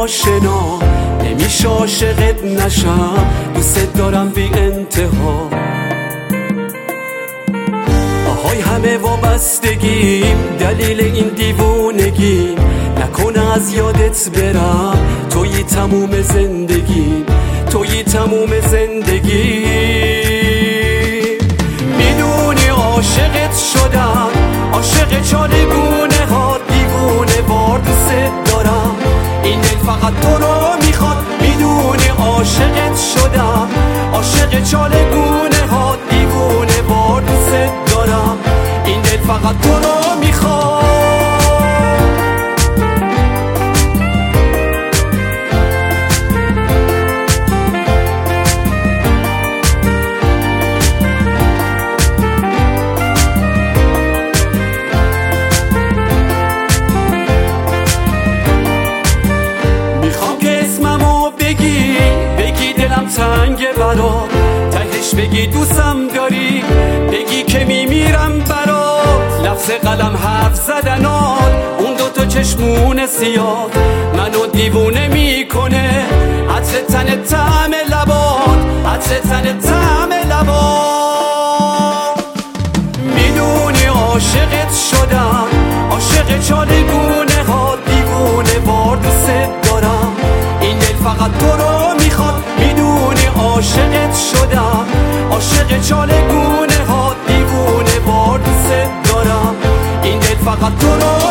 آشنا، نمیشه عاشقت نشم، دوست دارم بی انتها. آهای همه وابستگیم، دلیل این دیوونگیم، نکنه از یادت برم، تویی تموم زندگیم، تویی تموم زندگیم. میدونی عاشقت شدم، عاشق چالگونه ها، دیوونه وار دوست دارم، این دل فقط تو رو میخواد. میدونی عاشقت شدم، عاشق چالگونه ها، دیوونه وار دوست دارم، این دل فقط تو رو میخواد. تنگ برات، تهش بگی دوستم داری، بگی که میمیرم برات. لفظ قلم حرف زدنات، اون دوتا چشمون سیاه منو دیوونه میکنه. عطر تن طعم لبات، عطر تن طعم لبات. میدونی عاشقت شدم، عاشق چالگونه ها، دیوونه وار دوست دارم، این دل فقط تو رو میخواد. عاشقت شدم، عاشق چالگونه ها، دیوونه وار دوست دارم، این دل فقط تو رو